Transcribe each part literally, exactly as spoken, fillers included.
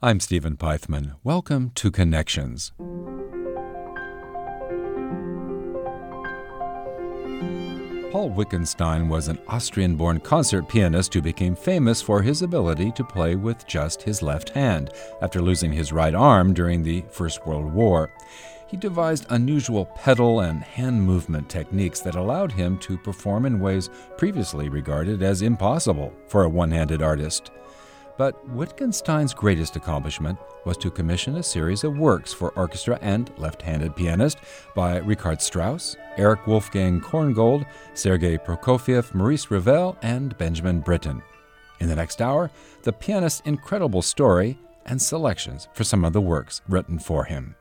I'm Stephen Pythman. Welcome to Connections. Paul Wittgenstein was an Austrian-born concert pianist who became famous for his ability to play with just his left hand after losing his right arm during the First World War. He devised unusual pedal and hand movement techniques that allowed him to perform in ways previously regarded as impossible for a one-handed artist. But Wittgenstein's greatest accomplishment was to commission a series of works for orchestra and left-handed pianist by Richard Strauss, Erich Wolfgang Korngold, Sergei Prokofiev, Maurice Ravel, and Benjamin Britten. In the next hour, the pianist's incredible story and selections for some of the works written for him.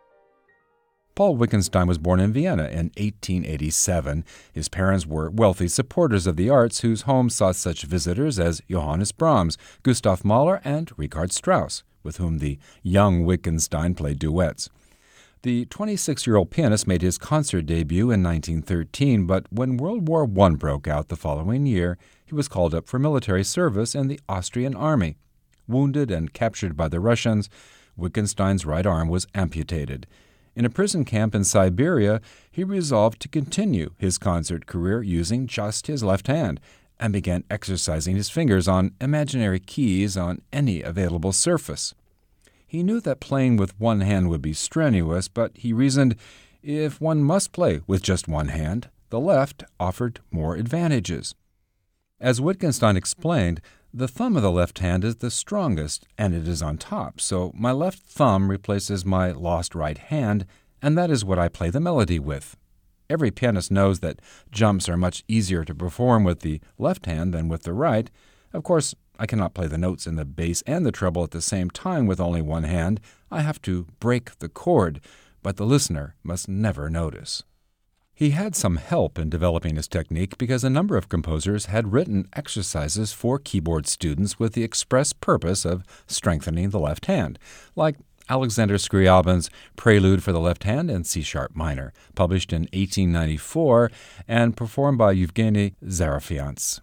Paul Wittgenstein was born in Vienna in eighteen eighty-seven. His parents were wealthy supporters of the arts whose homes saw such visitors as Johannes Brahms, Gustav Mahler, and Richard Strauss, with whom the young Wittgenstein played duets. The twenty-six-year-old pianist made his concert debut in nineteen thirteen, but when World War One broke out the following year, he was called up for military service in the Austrian army. Wounded and captured by the Russians, Wittgenstein's right arm was amputated. In a prison camp in Siberia, he resolved to continue his concert career using just his left hand and began exercising his fingers on imaginary keys on any available surface. He knew that playing with one hand would be strenuous, but he reasoned, if one must play with just one hand, the left offered more advantages. As Wittgenstein explained, the thumb of the left hand is the strongest, and it is on top, so my left thumb replaces my lost right hand, and that is what I play the melody with. Every pianist knows that jumps are much easier to perform with the left hand than with the right. Of course, I cannot play the notes in the bass and the treble at the same time with only one hand. I have to break the chord, but the listener must never notice. He had some help in developing his technique because a number of composers had written exercises for keyboard students with the express purpose of strengthening the left hand, like Alexander Scriabin's Prelude for the Left Hand in C-sharp minor, published in eighteen ninety-four and performed by Evgeny Zarafiants.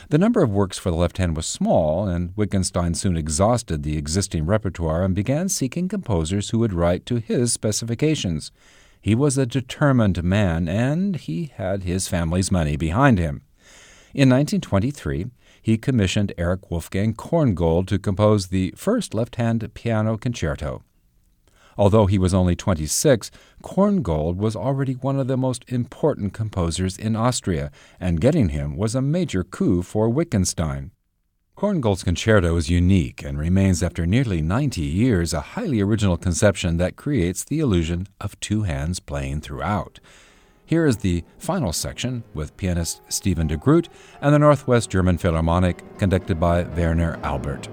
The number of works for the left hand was small, and Wittgenstein soon exhausted the existing repertoire and began seeking composers who would write to his specifications. He was a determined man, and he had his family's money behind him. In nineteen twenty-three, he commissioned Erich Wolfgang Korngold to compose the first left-hand piano concerto. Although he was only twenty-six, Korngold was already one of the most important composers in Austria, and getting him was a major coup for Wittgenstein. Korngold's concerto is unique and remains after nearly ninety years a highly original conception that creates the illusion of two hands playing throughout. Here is the final section with pianist Stephen de Groot and the Northwest German Philharmonic, conducted by Werner Albert.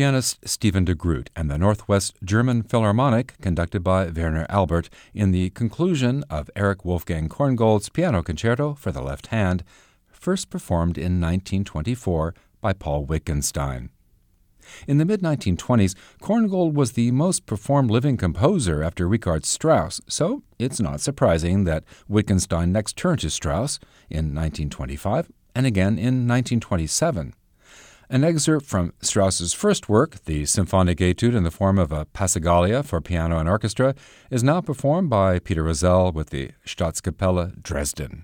pianist Stephen de Groot and the Northwest German Philharmonic, conducted by Werner Albert, in the conclusion of Erich Wolfgang Korngold's Piano Concerto for the Left Hand, first performed in nineteen twenty-four by Paul Wittgenstein. In the mid nineteen twenties, Korngold was the most performed living composer after Richard Strauss, so it's not surprising that Wittgenstein next turned to Strauss in nineteen twenty-five and again in nineteen twenty-seven. An excerpt from Strauss's first work, the Symphonic Etude in the form of a Passacaglia for piano and orchestra, is now performed by Peter Rosell with the Staatskapelle Dresden.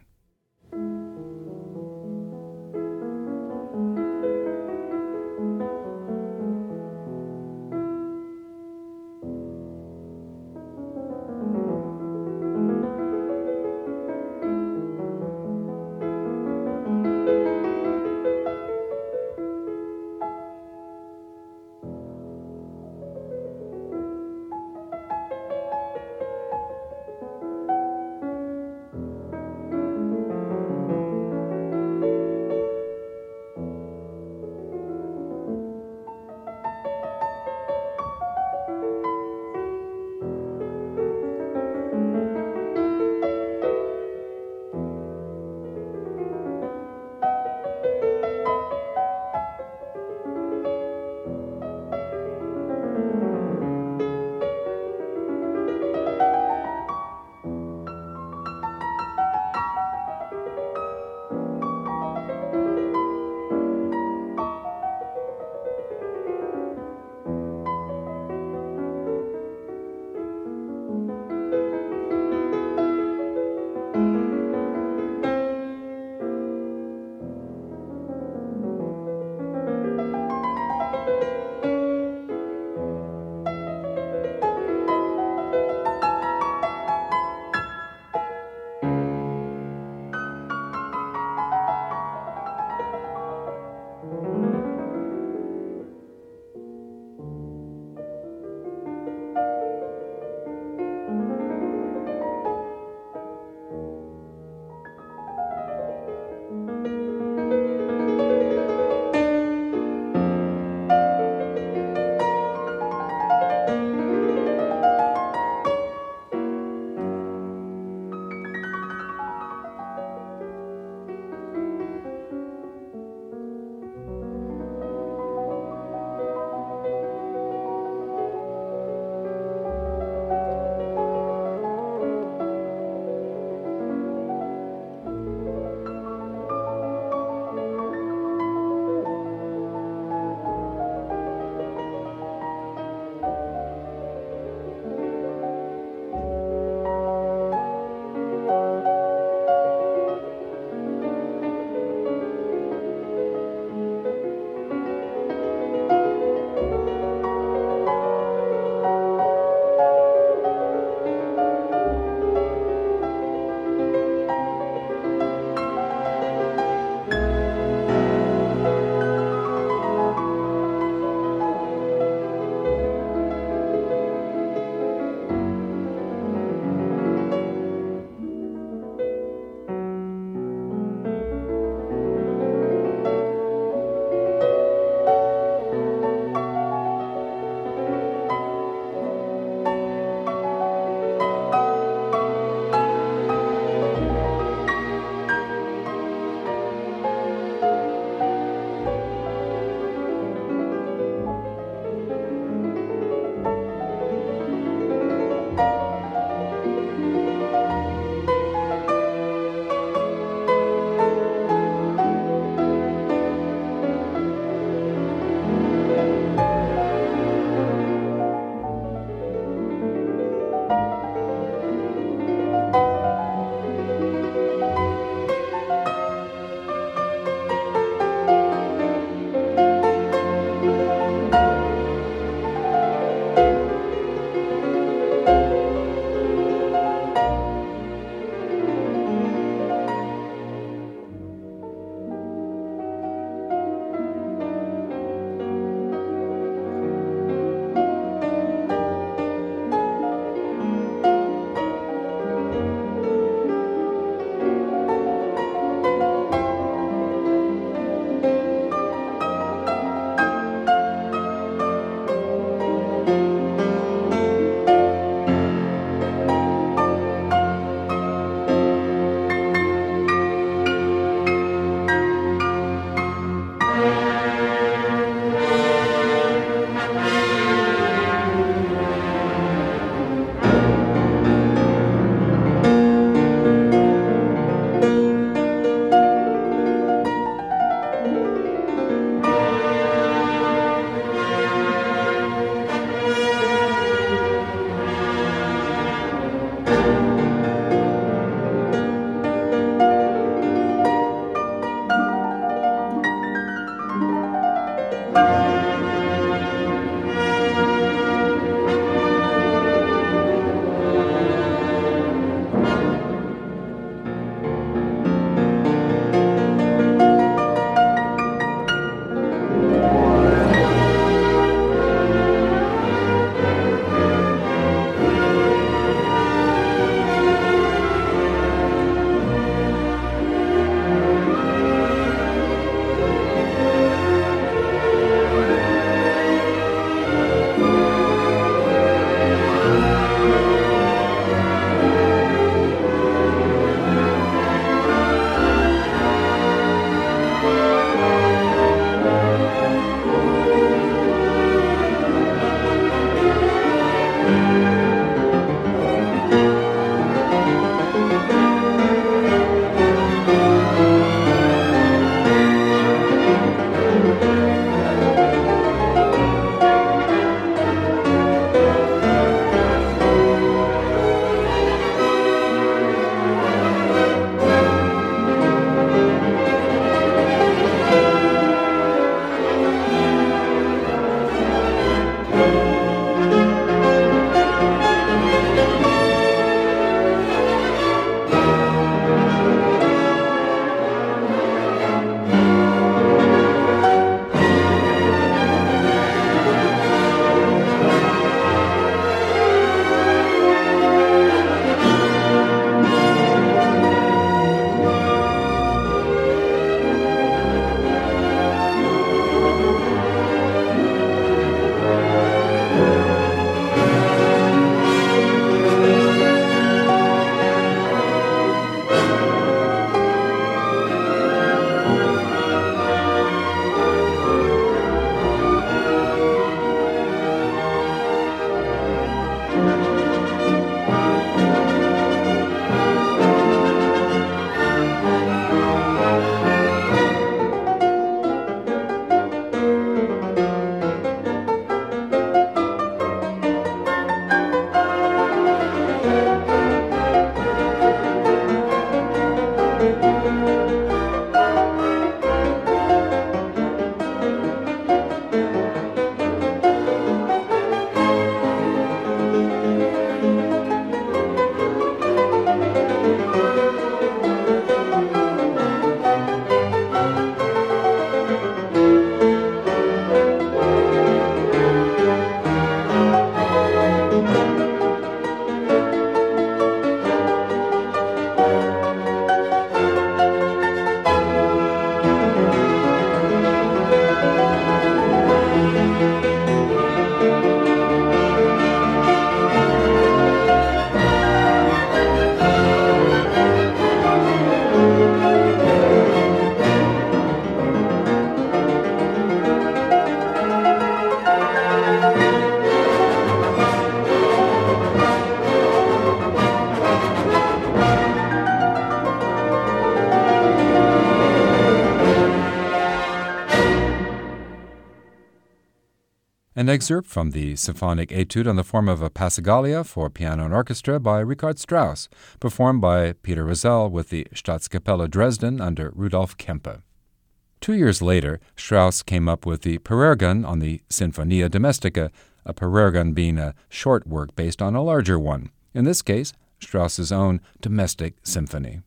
An excerpt from the Symphonic Etude on the Form of a Passacaglia for Piano and Orchestra by Richard Strauss, performed by Peter Rosell with the Staatskapelle Dresden under Rudolf Kempe. Two years later, Strauss came up with the Parergan on the Sinfonia Domestica, a Parergan being a short work based on a larger one, in this case, Strauss's own domestic symphony.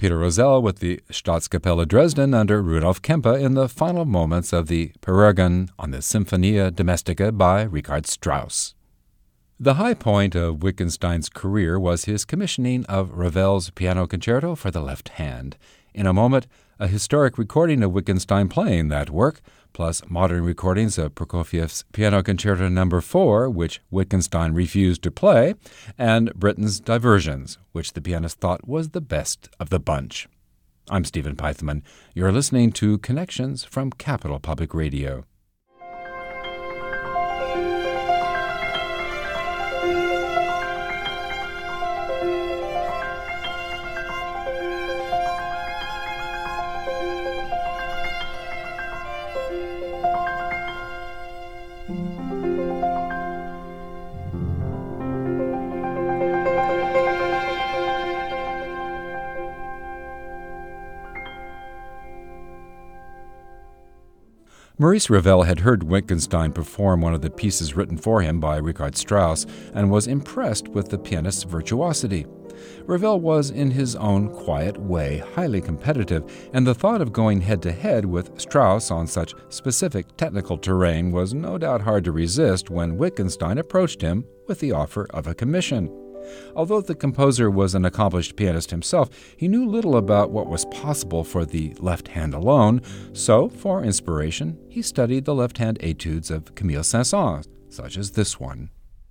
Peter Rosell with the Staatskapelle Dresden under Rudolf Kempe in the final moments of the Parergon on the Symphonia Domestica by Richard Strauss. The high point of Wittgenstein's career was his commissioning of Ravel's Piano Concerto for the Left Hand. In a moment, a historic recording of Wittgenstein playing that work, plus modern recordings of Prokofiev's Piano Concerto Number four, which Wittgenstein refused to play, and Britten's Diversions, which the pianist thought was the best of the bunch. I'm Stephen Peithman. You're listening to Connections from Capital Public Radio. Maurice Ravel had heard Wittgenstein perform one of the pieces written for him by Richard Strauss and was impressed with the pianist's virtuosity. Ravel was, in his own quiet way, highly competitive, and the thought of going head-to-head with Strauss on such specific technical terrain was no doubt hard to resist when Wittgenstein approached him with the offer of a commission. Although the composer was an accomplished pianist himself, he knew little about what was possible for the left hand alone, so, for inspiration, he studied the left-hand etudes of Camille Saint-Saëns, such as this one.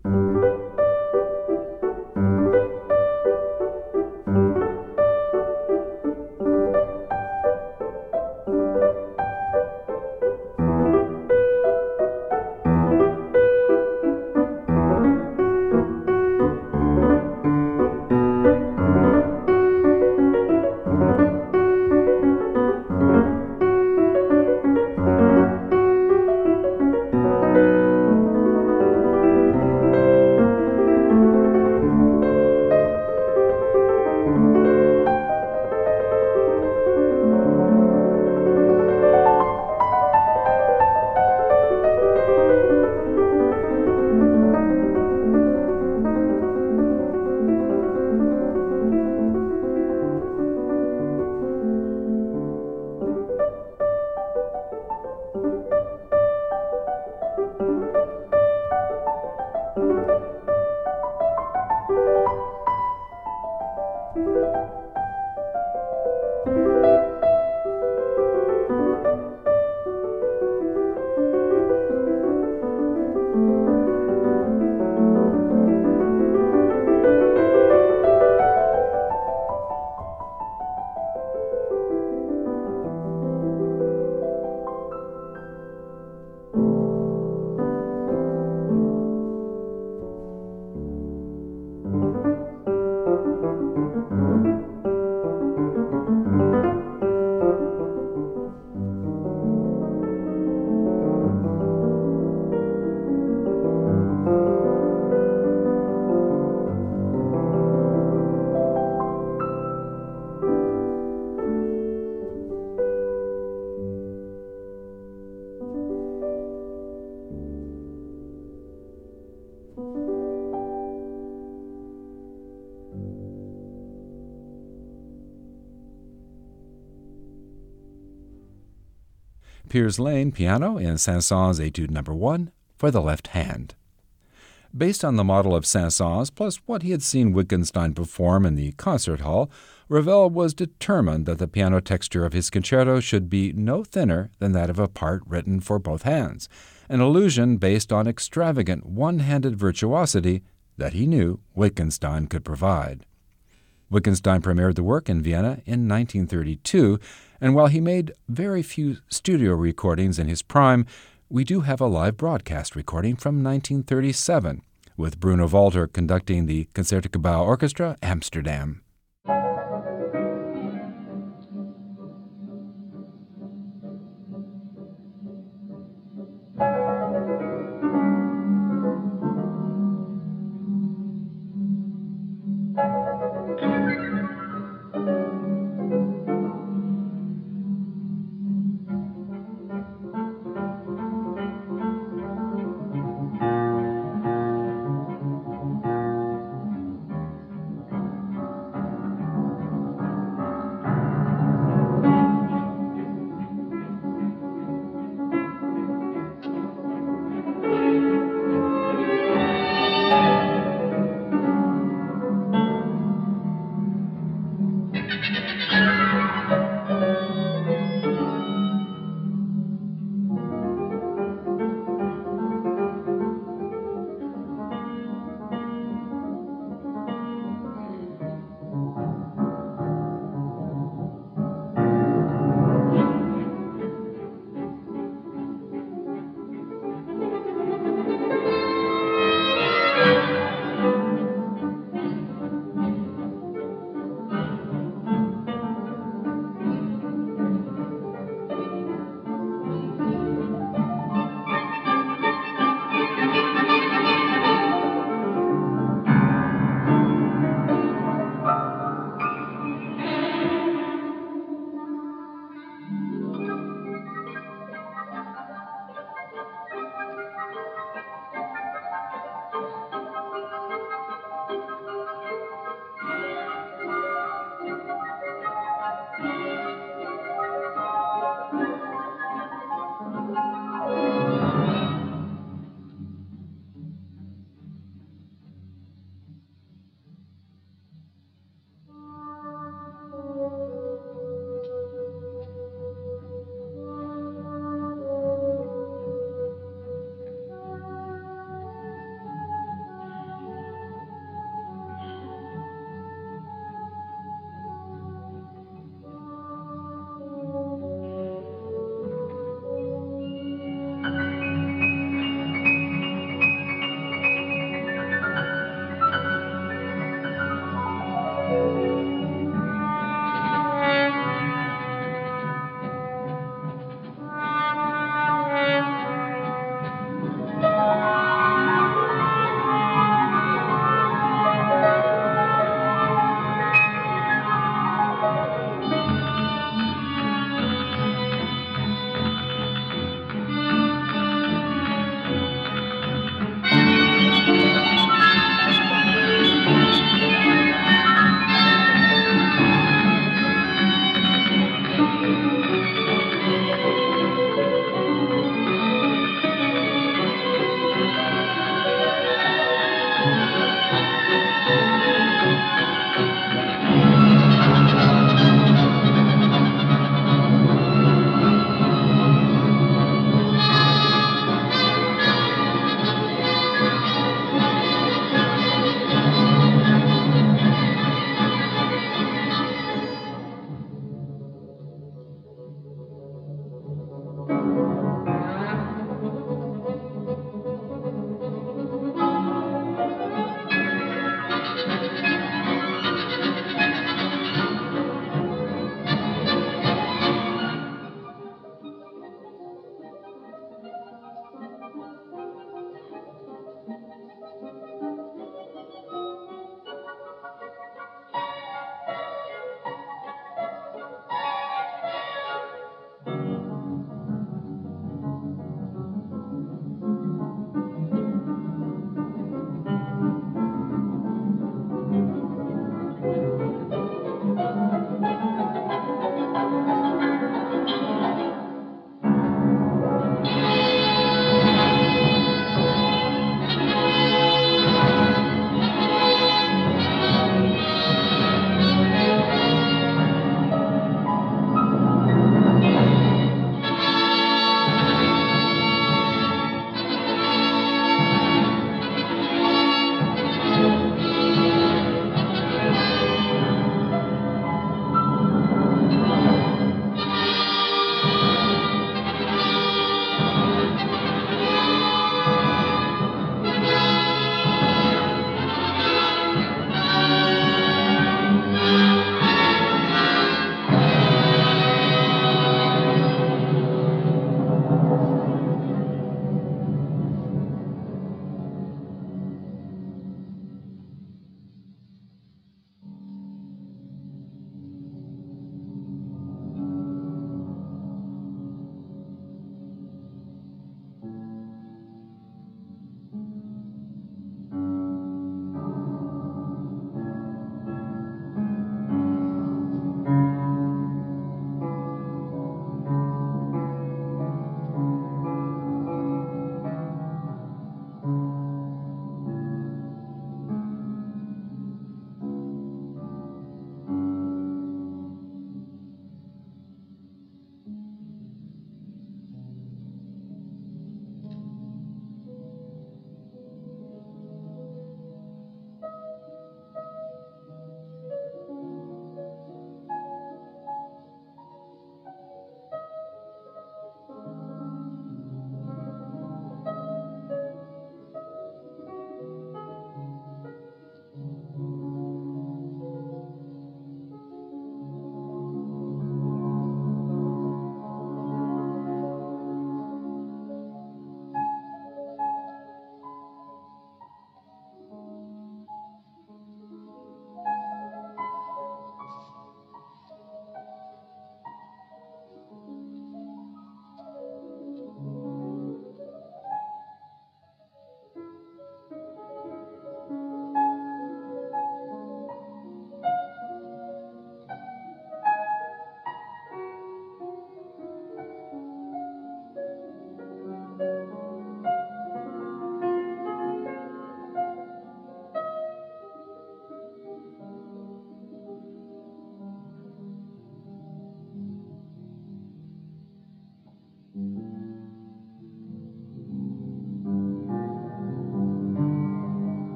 Piers Lane piano in Saint-Saëns Etude Number one for the left hand. Based on the model of Saint-Saëns, plus what he had seen Wittgenstein perform in the concert hall, Ravel was determined that the piano texture of his concerto should be no thinner than that of a part written for both hands, an illusion based on extravagant one-handed virtuosity that he knew Wittgenstein could provide. Wittgenstein premiered the work in Vienna in nineteen thirty-two, and while he made very few studio recordings in his prime, we do have a live broadcast recording from nineteen thirty-seven, with Bruno Walter conducting the Concertgebouw Orchestra, Amsterdam.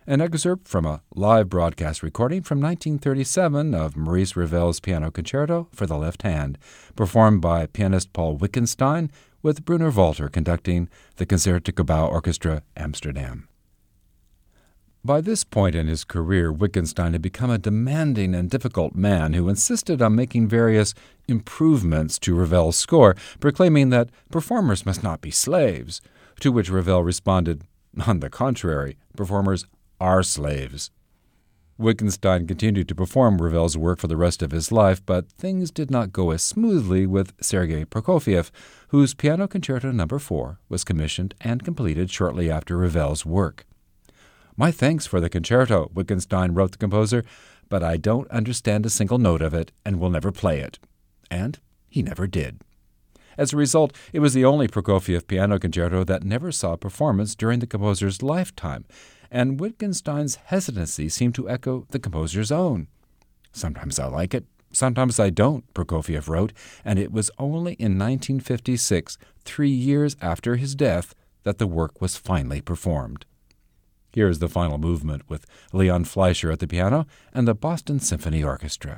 An excerpt from a live broadcast recording from nineteen thirty-seven of Maurice Ravel's Piano Concerto for the Left Hand, performed by pianist Paul Wittgenstein, with Bruno Walter conducting the Concertgebouw Orchestra, Amsterdam. By this point in his career, Wittgenstein had become a demanding and difficult man who insisted on making various improvements to Ravel's score, proclaiming that performers must not be slaves, to which Ravel responded, "On the contrary, performers are slaves." Wittgenstein continued to perform Ravel's work for the rest of his life, but things did not go as smoothly with Sergei Prokofiev, whose Piano Concerto Number four was commissioned and completed shortly after Ravel's work. "My thanks for the concerto," Wittgenstein wrote the composer, "but I don't understand a single note of it and will never play it." And he never did. As a result, it was the only Prokofiev piano concerto that never saw performance during the composer's lifetime, and Wittgenstein's hesitancy seemed to echo the composer's own. "Sometimes I like it, sometimes I don't," Prokofiev wrote, and it was only in nineteen fifty-six, three years after his death, that the work was finally performed. Here is the final movement with Leon Fleischer at the piano and the Boston Symphony Orchestra.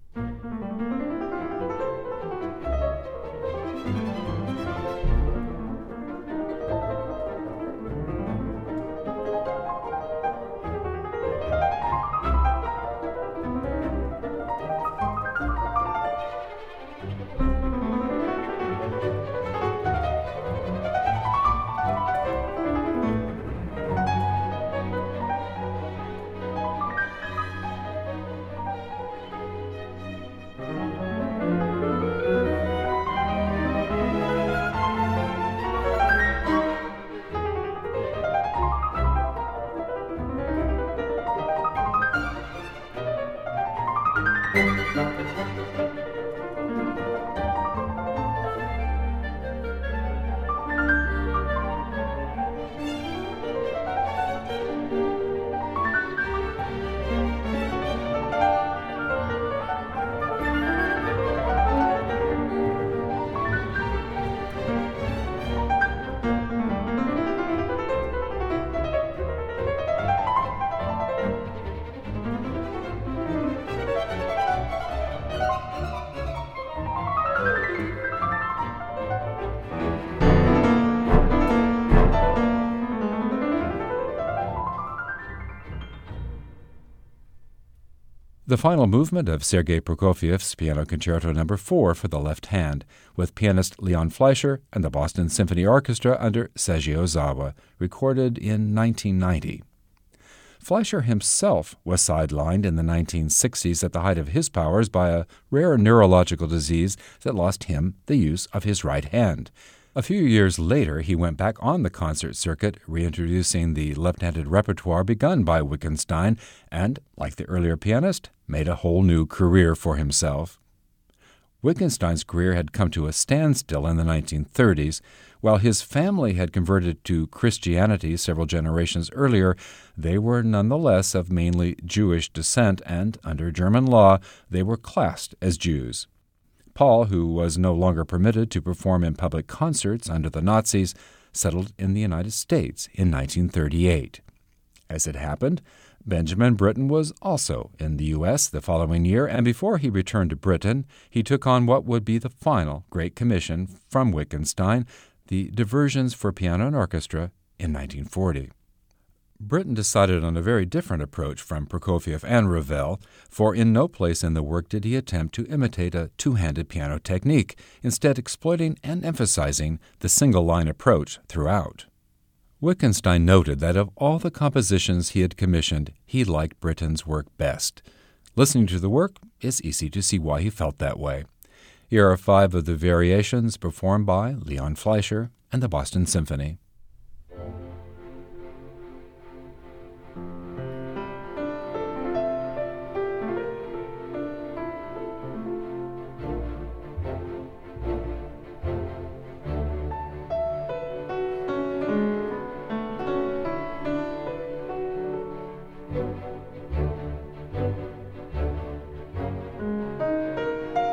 The final movement of Sergei Prokofiev's Piano Concerto Number four for the left hand, with pianist Leon Fleischer and the Boston Symphony Orchestra under Seiji Ozawa, recorded in nineteen ninety. Fleischer himself was sidelined in the nineteen sixties at the height of his powers by a rare neurological disease that lost him the use of his right hand. A few years later, he went back on the concert circuit, reintroducing the left-handed repertoire begun by Wittgenstein, and, like the earlier pianist, made a whole new career for himself. Wittgenstein's career had come to a standstill in the nineteen thirties. While his family had converted to Christianity several generations earlier, they were nonetheless of mainly Jewish descent, and, under German law, they were classed as Jews. Paul, who was no longer permitted to perform in public concerts under the Nazis, settled in the United States in nineteen thirty-eight. As it happened, Benjamin Britten was also in the U S the following year, and before he returned to Britain, he took on what would be the final great commission from Wittgenstein, the Diversions for Piano and Orchestra, in nineteen forty. Britten decided on a very different approach from Prokofiev and Ravel, for in no place in the work did he attempt to imitate a two-handed piano technique, instead exploiting and emphasizing the single-line approach throughout. Wittgenstein noted that of all the compositions he had commissioned, he liked Britten's work best. Listening to the work, it's easy to see why he felt that way. Here are five of the variations performed by Leon Fleischer and the Boston Symphony.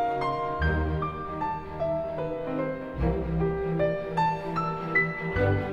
Thank you.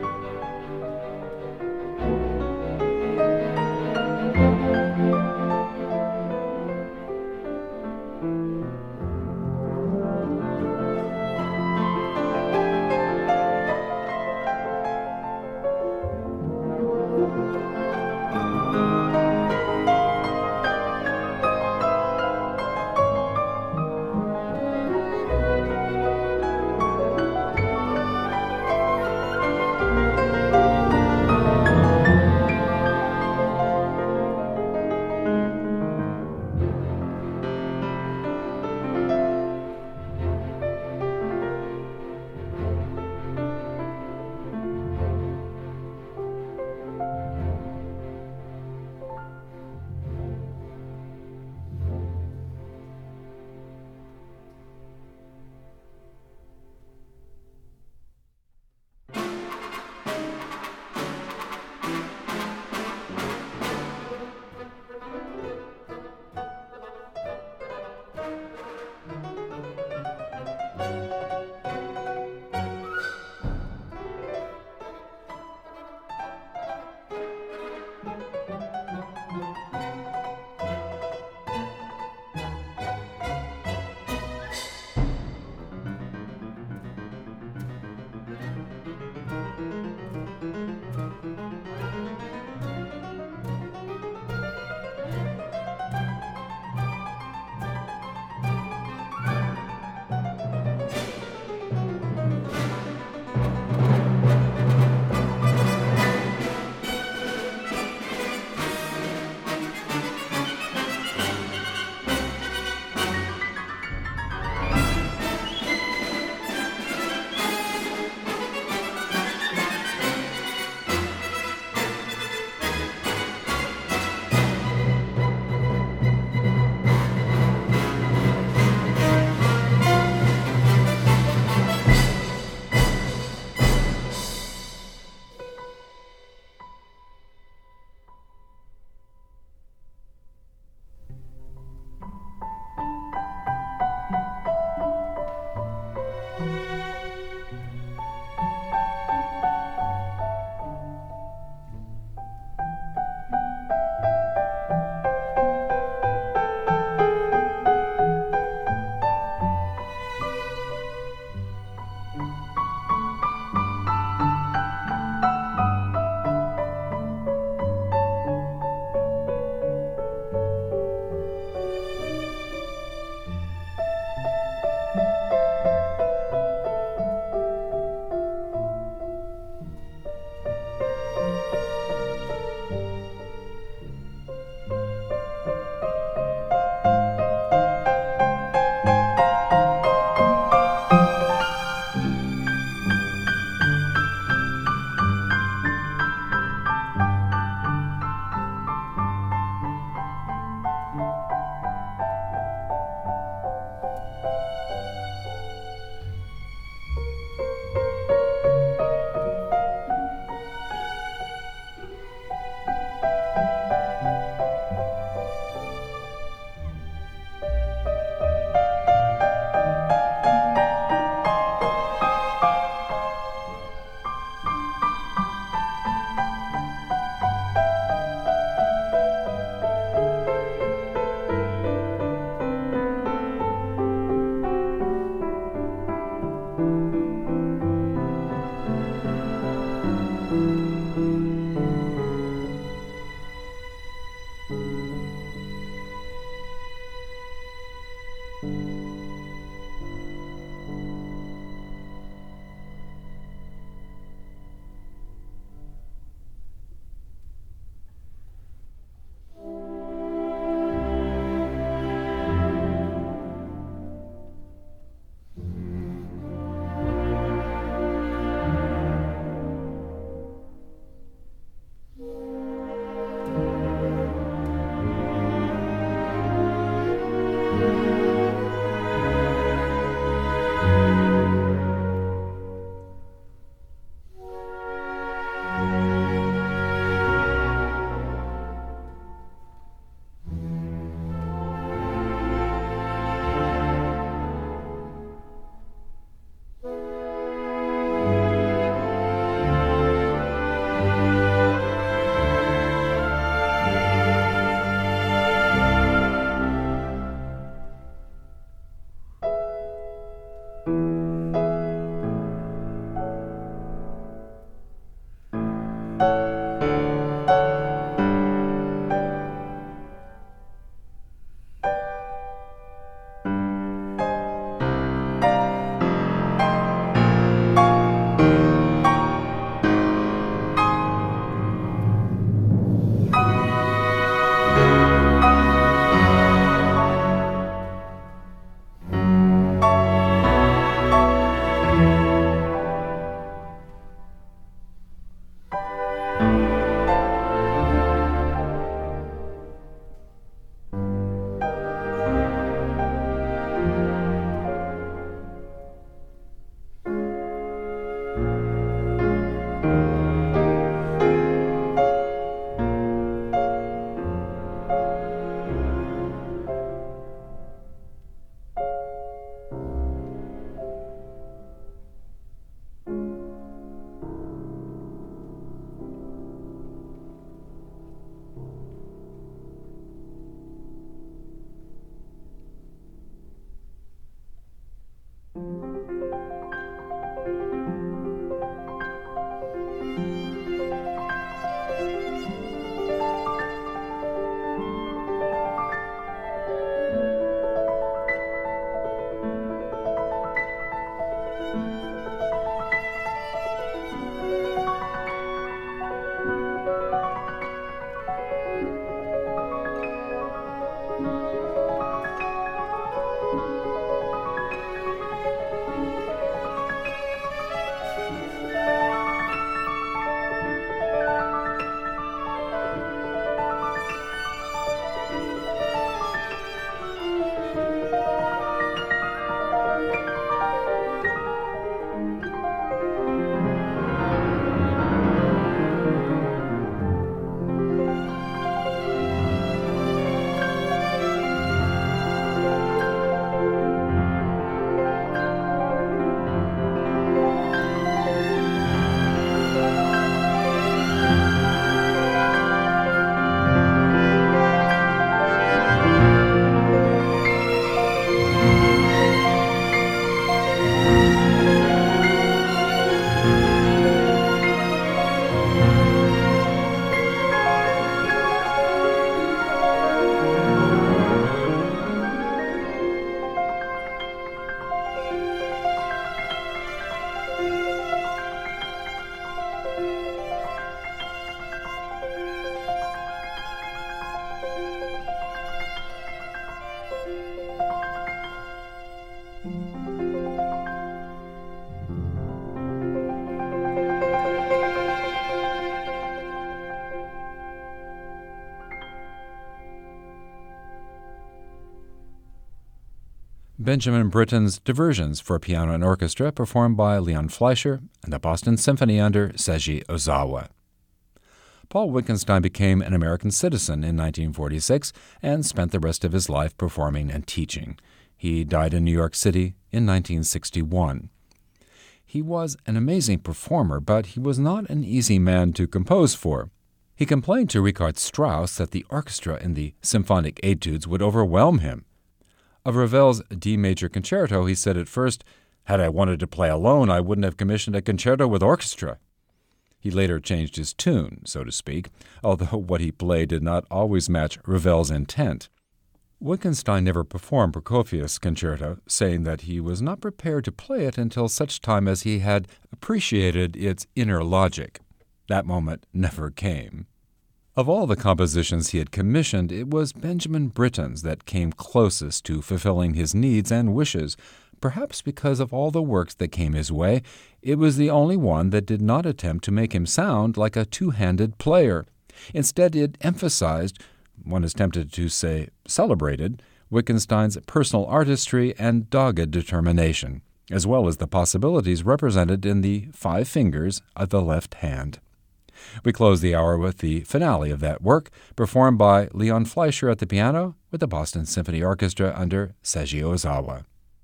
Benjamin Britten's Diversions for Piano and Orchestra, performed by Leon Fleischer and the Boston Symphony under Seiji Ozawa. Paul Wittgenstein became an American citizen in nineteen forty-six and spent the rest of his life performing and teaching. He died in New York City in nineteen sixty-one. He was an amazing performer, but he was not an easy man to compose for. He complained to Richard Strauss that the orchestra in the symphonic etudes would overwhelm him. Of Ravel's D major concerto, he said at first, "Had I wanted to play alone, I wouldn't have commissioned a concerto with orchestra." He later changed his tune, so to speak, although what he played did not always match Ravel's intent. Wittgenstein never performed Prokofiev's concerto, saying that he was not prepared to play it until such time as he had appreciated its inner logic. That moment never came. Of all the compositions he had commissioned, it was Benjamin Britten's that came closest to fulfilling his needs and wishes. Perhaps because of all the works that came his way, it was the only one that did not attempt to make him sound like a two-handed player. Instead, it emphasized, one is tempted to say celebrated, Wittgenstein's personal artistry and dogged determination, as well as the possibilities represented in the five fingers of the left hand. We close the hour with the finale of that work, performed by Leon Fleischer at the piano with the Boston Symphony Orchestra under Seiji Ozawa.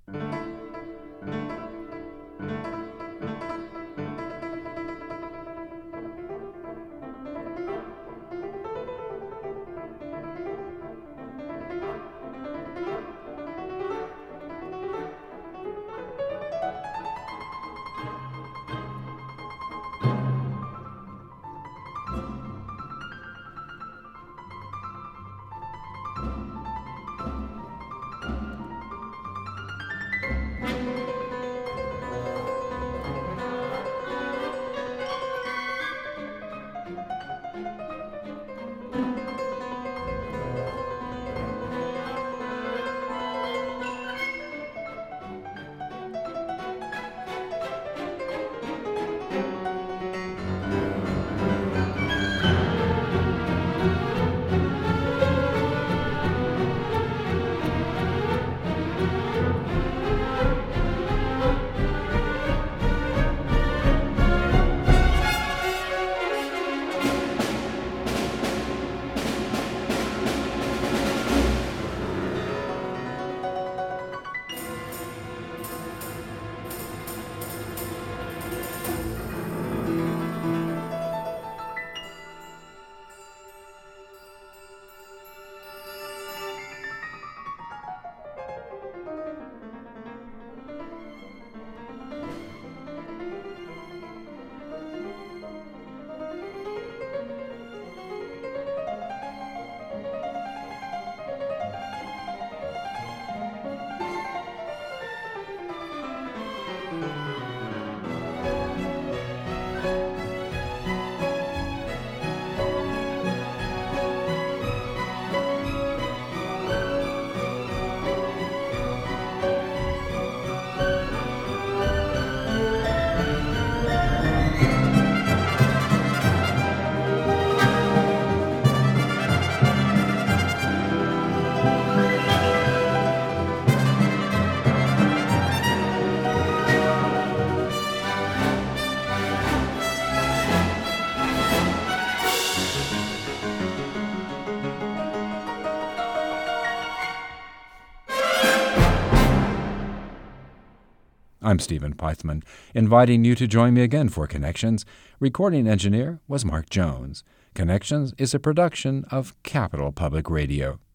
I'm Stephen Peitzman, inviting you to join me again for Connections. Recording engineer was Mark Jones. Connections is a production of Capital Public Radio.